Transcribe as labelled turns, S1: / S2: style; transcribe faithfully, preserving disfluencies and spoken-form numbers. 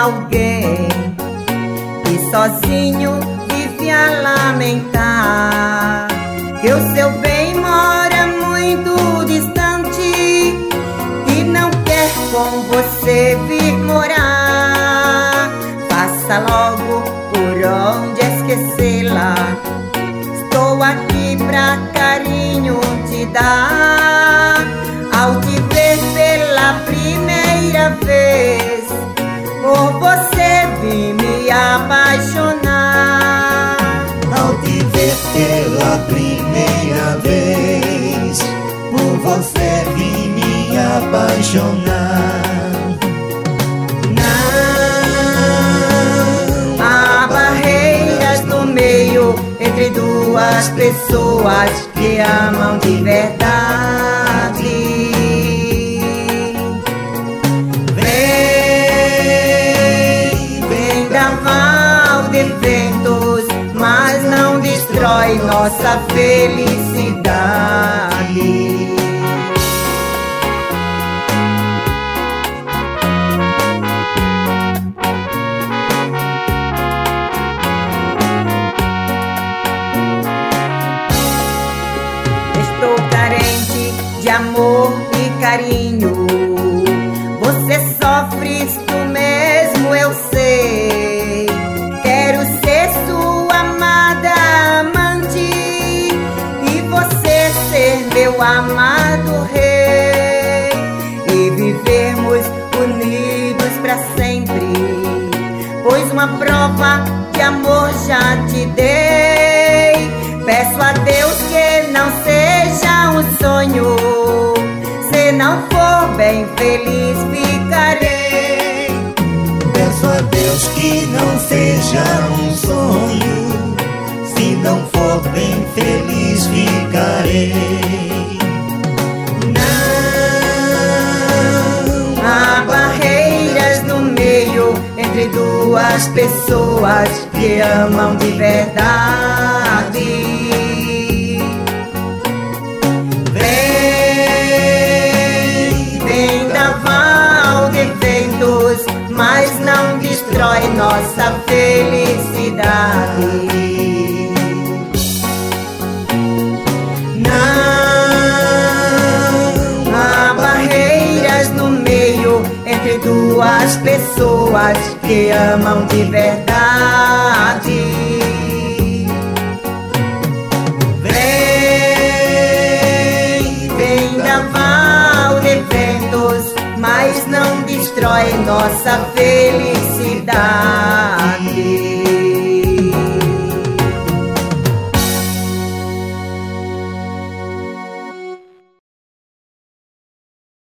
S1: alguém e sozinho vive a lamentar que o seu bem mora muito distante e não quer com você vir morar. Faça logo por onde esquecê-la. Estou aqui pra carinho te dar. Ao te ver pela primeira vez, por você vim me apaixonar.
S2: Ao te ver pela primeira vez, por você vim me apaixonar.
S1: Não há barreiras no meio entre duas pessoas que amam de verdade. Ventos, mas não destrói nossa felicidade. Estou carente de amor e carinho. Você sofre, isto mesmo eu sei. Quero ser sua amada amante e você ser meu amado rei, e vivermos unidos pra sempre, pois uma prova de amor já te dei. Peço a Deus que não seja um sonho, se não for bem feliz ficarei.
S2: Peço a Deus que não seja um sonho, se não for bem feliz ficarei.
S1: Não há barreiras no meio entre duas pessoas que amam de verdade. Vem, vendaval de ventos, mas não destrói nossa felicidade. Não há barreiras no meio entre duas pessoas que amam de verdade. Vem, vendaval de ventos, mas não destrói nossa felicidade.